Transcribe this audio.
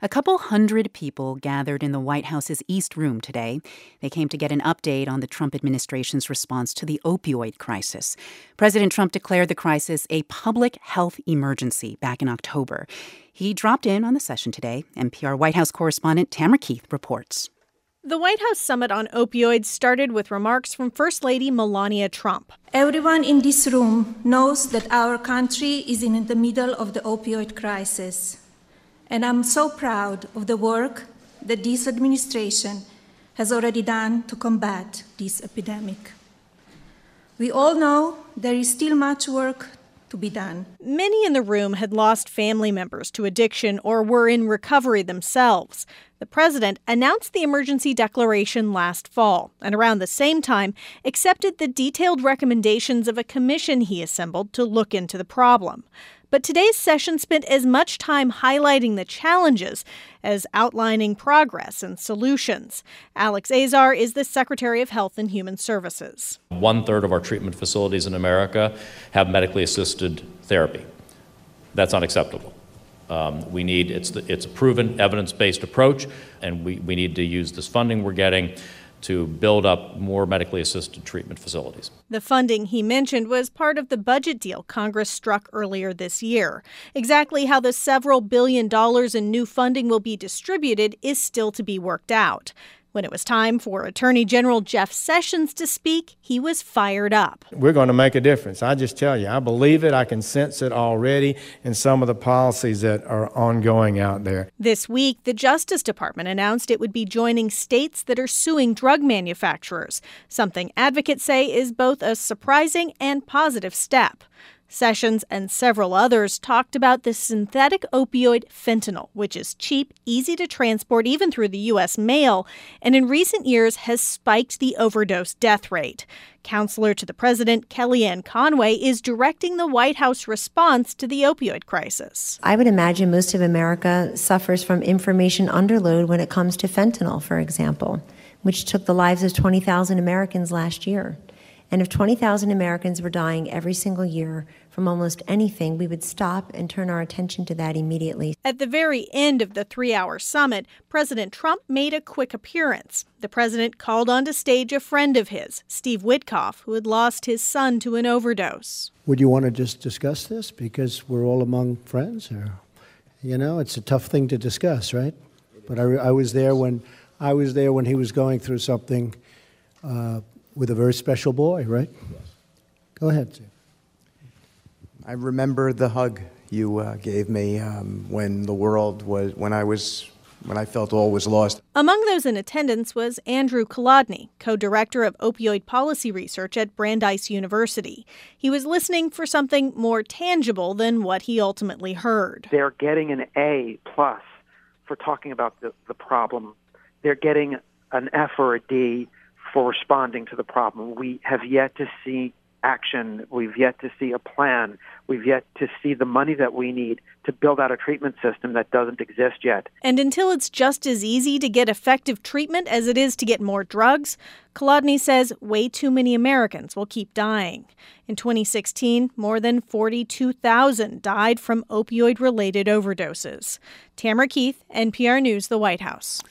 A couple hundred people gathered in the White House's East Room today. They came to get an update on the Trump administration's response to the opioid crisis. President Trump declared the crisis a public health emergency back in October. He dropped in on the session today. NPR White House correspondent Tamara Keith reports. The White House summit on opioids started with remarks from First Lady Melania Trump. Everyone in this room knows that our country is in the middle of the opioid crisis. And I'm so proud of the work that this administration has already done to combat this epidemic. We all know there is still much work to be done. Many in the room had lost family members to addiction or were in recovery themselves. The president announced the emergency declaration last fall and around the same time accepted the detailed recommendations of a commission he assembled to look into the problem. But today's session spent as much time highlighting the challenges as outlining progress and solutions. Alex Azar is the Secretary of Health and Human Services. 1/3 of our treatment facilities in America have medically assisted therapy. That's unacceptable. It's a proven evidence-based approach, and we need to use this funding we're getting to build up more medically assisted treatment facilities. The funding he mentioned was part of the budget deal Congress struck earlier this year. Exactly how the several $billion in new funding will be distributed is still to be worked out. When it was time for Attorney General Jeff Sessions to speak, he was fired up. We're going to make a difference. I just tell you, I believe it. I can sense it already in some of the policies that are ongoing out there. This week, the Justice Department announced it would be joining states that are suing drug manufacturers, something advocates say is both a surprising and positive step. Sessions and several others talked about the synthetic opioid fentanyl, which is cheap, easy to transport even through the U.S. mail, and in recent years has spiked the overdose death rate. Counselor to the president, Kellyanne Conway, is directing the White House response to the opioid crisis. I would imagine most of America suffers from information underload when it comes to fentanyl, for example, which took the lives of 20,000 Americans last year. And if 20,000 Americans were dying every single year from almost anything, we would stop and turn our attention to that immediately. At the very end of the 3-hour summit, President Trump made a quick appearance. The president called onto stage a friend of his, Steve Witkoff, who had lost his son to an overdose. Would you want to just discuss this because we're all among friends? Or, it's a tough thing to discuss, right? But I was there when he was going through something with a very special boy, right? Go ahead, Steve. I remember the hug you gave me when I felt all was lost. Among those in attendance was Andrew Kolodny, co-director of opioid policy research at Brandeis University. He was listening for something more tangible than what he ultimately heard. They're getting an A+ for talking about the problem. They're getting an F or a D for responding to the problem. We have yet to see action. We've yet to see a plan. We've yet to see the money that we need to build out a treatment system that doesn't exist yet. And until it's just as easy to get effective treatment as it is to get more drugs, Kolodny says way too many Americans will keep dying. In 2016, more than 42,000 died from opioid-related overdoses. Tamara Keith, NPR News, the White House.